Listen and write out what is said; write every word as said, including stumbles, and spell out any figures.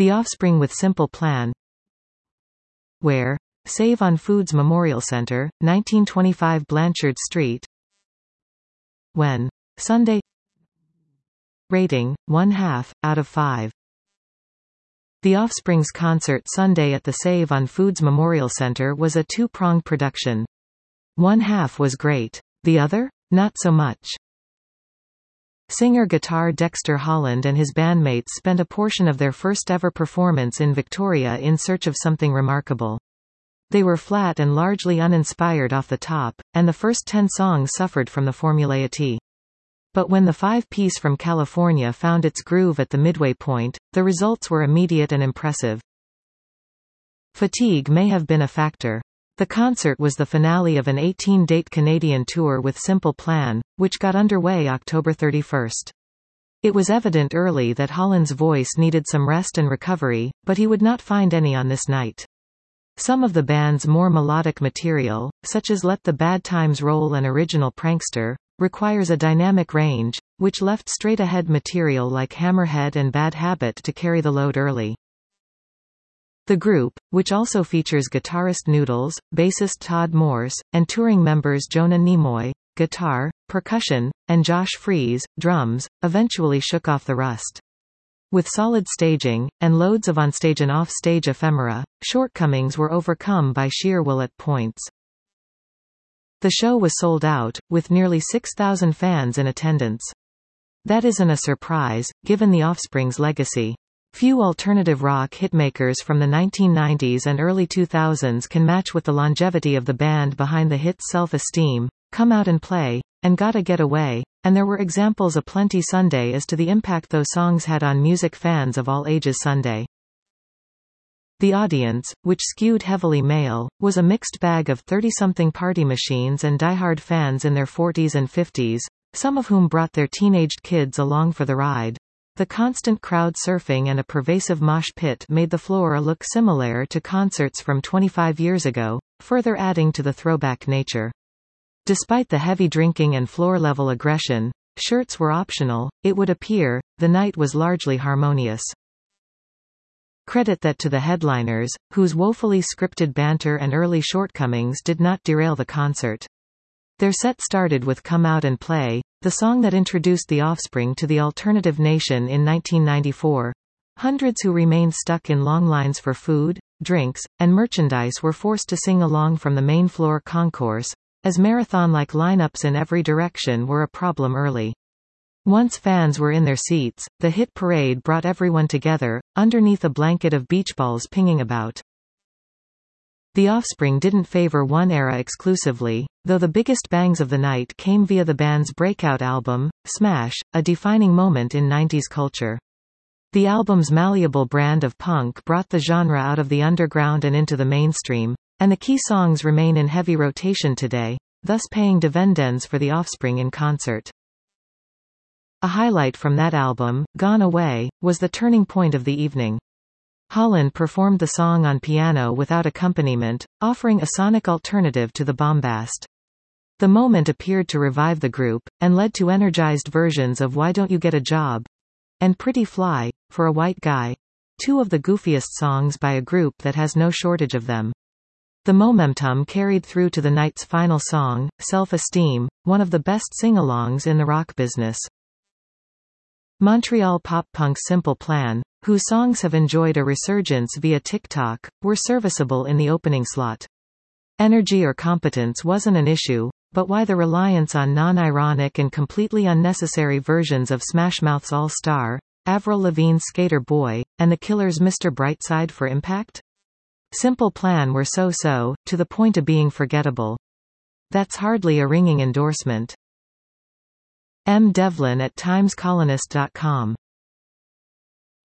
The Offspring with Simple Plan. Where? Save on Foods Memorial Center, nineteen twenty-five Blanchard Street. When? Sunday. Rating, one half, out of five. The Offspring's concert Sunday at the Save on Foods Memorial Center was a two-pronged production. One half was great. The other? Not so much. Singer-guitar Dexter Holland and his bandmates spent a portion of their first-ever performance in Victoria in search of something remarkable. They were flat and largely uninspired off the top, and the first ten songs suffered from the formulaity. But when the five-piece from California found its groove at the midway point, the results were immediate and impressive. Fatigue may have been a factor. The concert was the finale of an eighteen-date Canadian tour with Simple Plan, which got underway October thirty-first. It was evident early that Holland's voice needed some rest and recovery, but he would not find any on this night. Some of the band's more melodic material, such as Let the Bad Times Roll and Original Prankster, requires a dynamic range, which left straight-ahead material like Hammerhead and Bad Habit to carry the load early. The group, which also features guitarist Noodles, bassist Todd Morse, and touring members Jonah Nimoy, guitar, percussion, and Josh Freese, drums, eventually shook off the rust. With solid staging, and loads of onstage and off-stage ephemera, shortcomings were overcome by sheer will at points. The show was sold out, with nearly six thousand fans in attendance. That isn't a surprise, given the Offspring's legacy. Few alternative rock hitmakers from the nineteen nineties and early two thousands can match with the longevity of the band behind the hits Self-Esteem, Come Out and Play, and Gotta Get Away, and there were examples aplenty Sunday as to the impact those songs had on music fans of all ages Sunday. The audience, which skewed heavily male, was a mixed bag of thirty-something party machines and diehard fans in their forties and fifties, some of whom brought their teenaged kids along for the ride. The constant crowd surfing and a pervasive mosh pit made the floor look similar to concerts from twenty-five years ago, further adding to the throwback nature. Despite the heavy drinking and floor-level aggression, shirts were optional, it would appear, the night was largely harmonious. Credit that to the headliners, whose woefully scripted banter and early shortcomings did not derail the concert. Their set started with Come Out and Play, the song that introduced the Offspring to the alternative nation in nineteen ninety-four. Hundreds who remained stuck in long lines for food, drinks, and merchandise were forced to sing along from the main floor concourse, as marathon-like lineups in every direction were a problem early. Once fans were in their seats, the hit parade brought everyone together, underneath a blanket of beach balls pinging about. The Offspring didn't favor one era exclusively, though the biggest bangs of the night came via the band's breakout album, Smash, a defining moment in nineties culture. The album's malleable brand of punk brought the genre out of the underground and into the mainstream, and the key songs remain in heavy rotation today, thus paying dividends for the Offspring in concert. A highlight from that album, Gone Away, was the turning point of the evening. Holland performed the song on piano without accompaniment, offering a sonic alternative to the bombast. The moment appeared to revive the group, and led to energized versions of Why Don't You Get a Job? And Pretty Fly, for a White Guy, two of the goofiest songs by a group that has no shortage of them. The momentum carried through to the night's final song, Self-Esteem, one of the best sing-alongs in the rock business. Montreal pop-punk's Simple Plan, whose songs have enjoyed a resurgence via TikTok, were serviceable in the opening slot. Energy or competence wasn't an issue, but why the reliance on non-ironic and completely unnecessary versions of Smash Mouth's All Star, Avril Lavigne's Skater Boy, and The Killer's Mister Brightside for impact? Simple Plan were so-so, to the point of being forgettable. That's hardly a ringing endorsement. M. Devlin at times colonist dot com